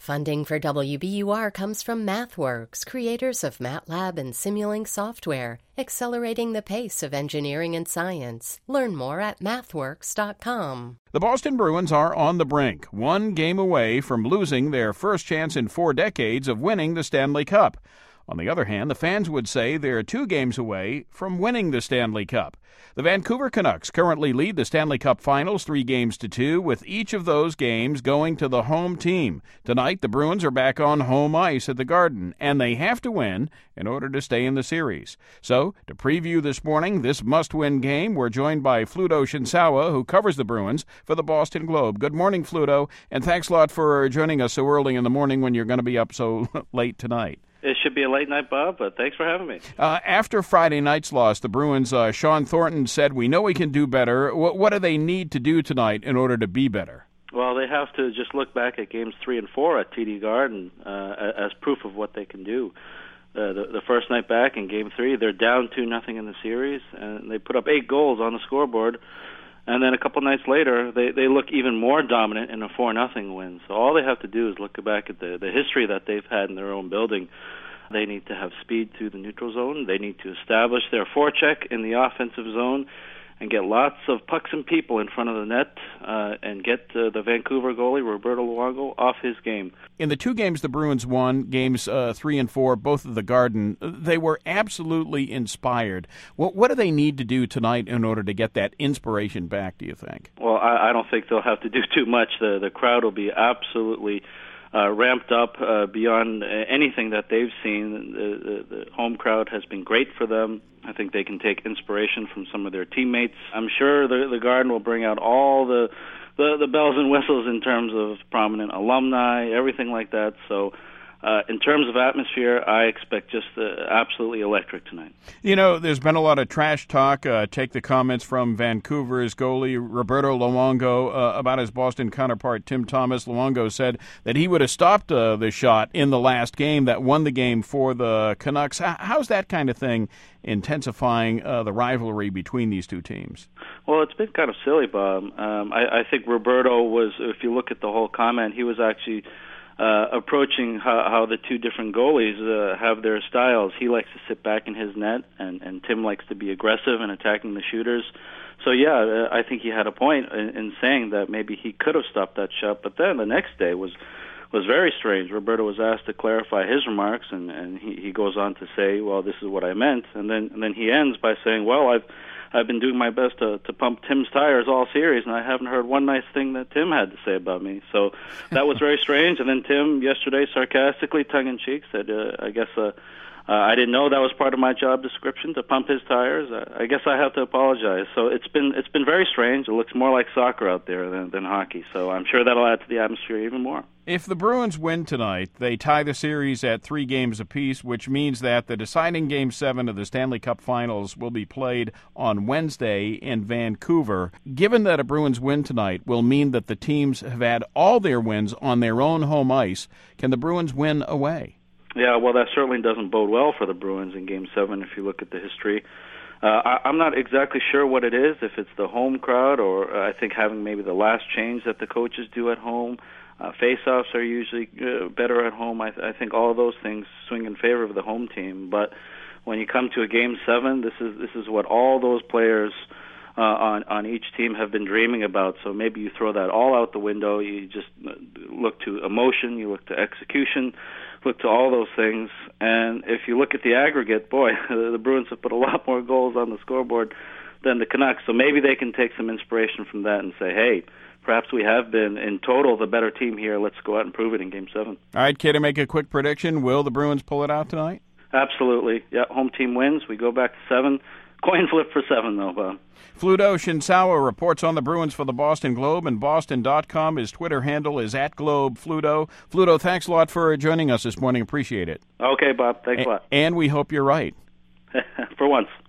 Funding for WBUR comes from MathWorks, creators of MATLAB and Simulink software, accelerating the pace of engineering and science. Learn more at mathworks.com. The Boston Bruins are on the brink, one game away from losing their first chance in 4 decades of winning the Stanley Cup. On the other hand, the fans would say they're 2 games away from winning the Stanley Cup. The Vancouver Canucks currently lead the Stanley Cup Finals 3-2, with each of those games going to the home team. Tonight, the Bruins are back on home ice at the Garden, and they have to win in order to stay in the series. So, to preview this morning, this must-win game, we're joined by Fluto Shinsawa, who covers the Bruins for the Boston Globe. Good morning, Fluto, and thanks a lot for joining us so early in the morning when you're going to be up so late tonight. It should be a late night, Bob, but thanks for having me. After Friday night's loss, the Bruins, Sean Thornton said, we know we can do better. What do they need to do tonight in order to be better? Well, they have to just look back at games 3 and 4 at TD Garden as proof of what they can do. The first night back in Game 3, they're down 2-0 in the series, and they put up 8 goals on the scoreboard. And then a couple nights later, they look even more dominant in a 4-0 win. So all they have to do is look back at the history that they've had in their own building. They need to have speed through the neutral zone. They need to establish their forecheck in the offensive zone and get lots of pucks and people in front of the net and get the Vancouver goalie, Roberto Luongo, off his game. In the 2 games the Bruins won, games 3 and 4, both at the Garden, they were absolutely inspired. What do they need to do tonight in order to get that inspiration back, do you think? Well, I don't think they'll have to do too much. The crowd will be absolutely ramped up beyond anything that they've seen. The home crowd has been great for them. I think they can take inspiration from some of their teammates. I'm sure the Garden will bring out all the bells and whistles in terms of prominent alumni, everything like that. So in terms of atmosphere, I expect just absolutely electric tonight. You know, there's been a lot of trash talk. Take the comments from Vancouver's goalie Roberto Luongo about his Boston counterpart Tim Thomas. Luongo said that he would have stopped the shot in the last game that won the game for the Canucks. How's that kind of thing intensifying the rivalry between these 2 teams? Well, it's been kind of silly, Bob. I think Roberto was, if you look at the whole comment, he was actually approaching how the 2 different goalies have their styles. He likes to sit back in his net, and Tim likes to be aggressive and attacking the shooters. So, yeah, I think he had a point in saying that maybe he could have stopped that shot. But then the next day was very strange. Roberto was asked to clarify his remarks, and he goes on to say, well, this is what I meant. And then he ends by saying, well, I've been doing my best to pump Tim's tires all series, and I haven't heard one nice thing that Tim had to say about me. So that was very strange. And then Tim yesterday sarcastically, tongue-in-cheek, said, I guess I didn't know that was part of my job description, to pump his tires. I guess I have to apologize. So it's been very strange. It looks more like soccer out there than hockey. So I'm sure that'll add to the atmosphere even more. If the Bruins win tonight, they tie the series at 3 games apiece, which means that the deciding Game 7 of the Stanley Cup Finals will be played on Wednesday in Vancouver. Given that a Bruins win tonight will mean that the teams have had all their wins on their own home ice, can the Bruins win away? Yeah, well, that certainly doesn't bode well for the Bruins in Game 7 if you look at the history. I'm not exactly sure what it is, if it's the home crowd or I think having maybe the last change that the coaches do at home. Face-offs are usually better at home. I think all of those things swing in favor of the home team. But when you come to a Game 7, this is what all those players on each team have been dreaming about. So maybe you throw that all out the window. You just look to emotion, you look to execution, look to all those things. And if you look at the aggregate, boy, the Bruins have put a lot more goals on the scoreboard than the Canucks. So maybe they can take some inspiration from that and say, hey, perhaps we have been, in total, the better team here. Let's go out and prove it in Game 7. All right, Kay, to make a quick prediction, will the Bruins pull it out tonight? Absolutely. Yeah, home team wins. We go back to 7. Coin flip for 7, though, Bob. Fluto Shinsawa reports on the Bruins for the Boston Globe, and Boston.com. His Twitter handle is @GlobeFluto. Fluto, thanks a lot for joining us this morning. Appreciate it. Okay, Bob. Thanks a lot. And we hope you're right. For once.